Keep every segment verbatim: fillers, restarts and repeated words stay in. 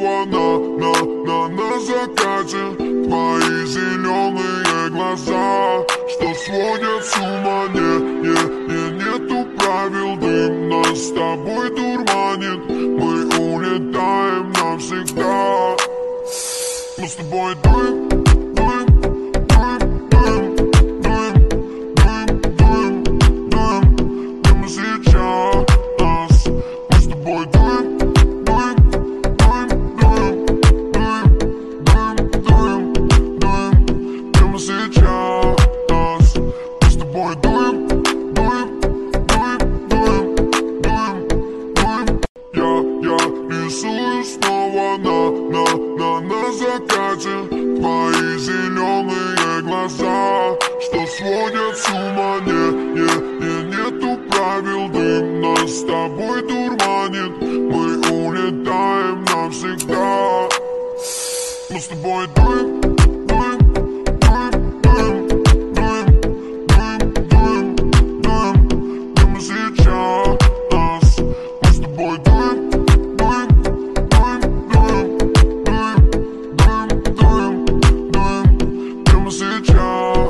снова на, на, на, на закате. Твои зеленые глаза, что сводят с ума. Не, не, не, нету правил, дым нас с тобой дурманит. Мы улетаем навсегда. Мы с тобой дым, дым, дым, дым, дым, дым, дым, дым, прямо сейчас. Мы с тобой дым, дым, дым, дым, дым, дым, дым, прямо сейчас. Мы с тобой дым, дым, дым, дым, дым, дым. Я, я рисую снова на, на, на, на закате. Твои зеленые глаза, что сводят с ума. Не, не, не, нету правил, дым нас с тобой дурманит. Мы улетаем навсегда. Мы с тобой дым, дым, дым, дым, дым, дым, дым, дым, прямо сейчас. Мы с тобой дым, дым, дым, дым, дым, дым, дым, дым, прямо сейчас.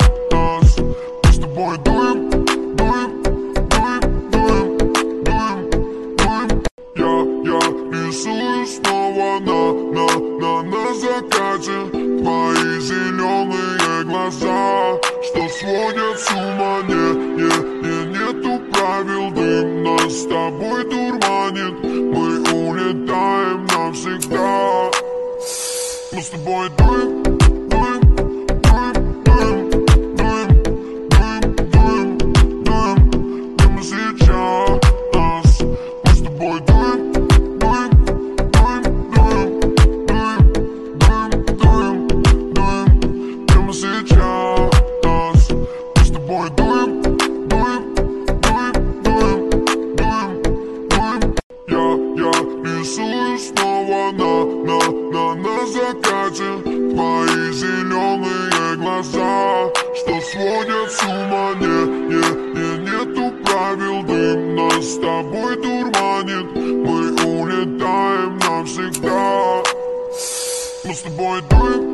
Мы с тобой дым, дым, дым, дым, дым, дым. Я, я рисую снова на, на, на, на закате. Твои зеленые глаза, что сводят с ума. Не, не, не, нету правил, дым нас с тобой дурманит. Мы улетаем навсегда. Мы с тобой дым, дым, дым, дым, дым, дым, дым, дым, прямо сейчас. Мы с тобой дым, дым, дым, дым, дым, дым, дым, дым, прямо сейчас. Мы с тобой дым, дым, дым, дым, дым, дым. Я, я рисую снова на, на, на, на закате. Твои зеленые глаза, что сводят с ума. Не, не, не, нету правил, дым нас с тобой дурманит. Мы улетаем навсегда. Мы с тобой дым,